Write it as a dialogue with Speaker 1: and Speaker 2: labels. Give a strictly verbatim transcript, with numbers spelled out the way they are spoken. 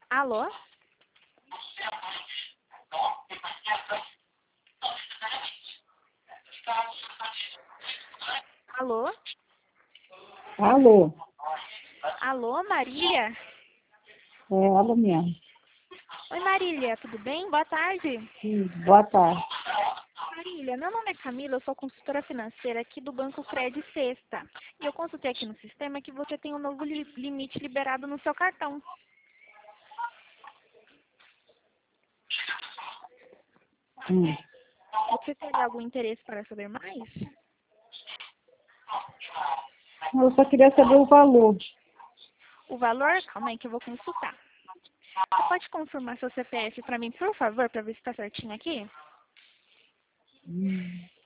Speaker 1: Alô? Alô?
Speaker 2: Alô?
Speaker 1: Alô, Marília?
Speaker 2: É ela mesmo.
Speaker 1: Oi, Marília, tudo bem? Boa tarde.
Speaker 2: Sim, boa tarde.
Speaker 1: Marília, meu nome é Camila, eu sou consultora financeira aqui do Banco Cred Sexta. E eu consultei aqui no sistema que você tem um novo li- limite liberado no seu cartão.
Speaker 2: Hum.
Speaker 1: Você teria algum interesse para saber mais?
Speaker 2: Eu só queria saber o valor.
Speaker 1: O valor? Calma aí que eu vou consultar. Você pode confirmar seu C P F para mim, por favor, para ver se está certinho aqui?
Speaker 2: Hum.